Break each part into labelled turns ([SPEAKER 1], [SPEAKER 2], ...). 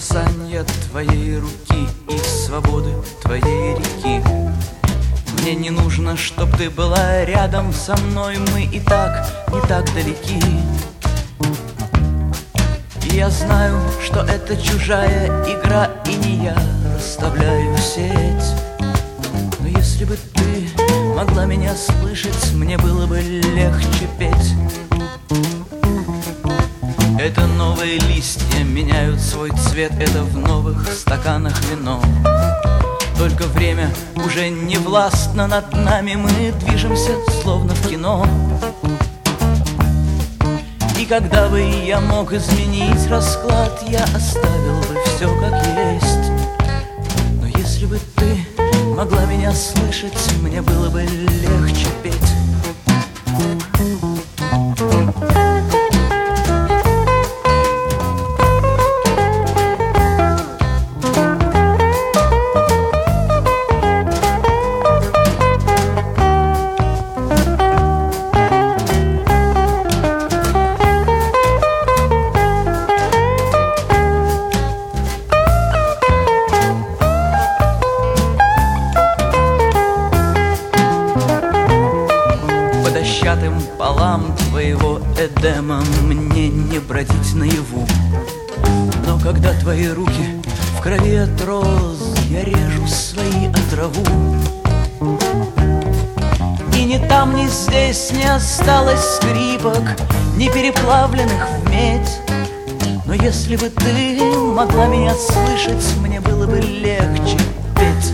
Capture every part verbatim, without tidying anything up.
[SPEAKER 1] касания твоей руки и свободы твоей реки. Мне не нужно, чтоб ты была рядом со мной, мы и так не так далеки. И я знаю, что это чужая игра, и не я расставляю сеть. Но если бы ты могла меня слышать, мне было бы легче петь. Это новые листья меняют свой цвет, это в новых стаканах вино. Только время уже не властно над нами, мы движемся словно в кино. И когда бы я мог изменить расклад, я оставил бы все как есть. Но если бы ты могла меня слышать, мне было бы легче петь. Дощатым полам твоего Эдема мне не бродить наяву. Но когда твои руки в крови от роз, я режу свои отраву. И ни там, ни здесь не осталось скрипок, ни переплавленных в медь. Но если бы ты могла меня слышать, мне было бы легче петь.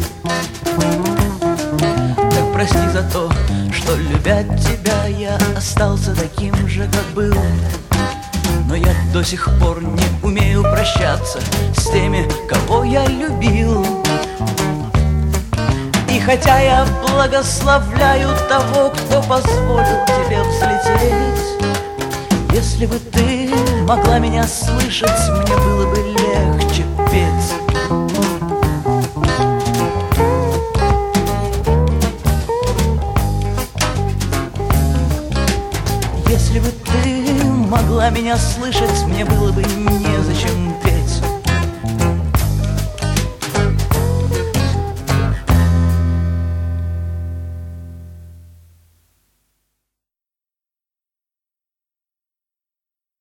[SPEAKER 1] Так прости за то, что, любя тебя, я остался таким же, как был. Но я до сих пор не умею прощаться с теми, кого я любил. И хотя я благословляю того, кто позволил тебе взлететь, если бы ты могла меня слышать, мне было бы легче петь. Если бы ты могла меня слышать, мне было бы не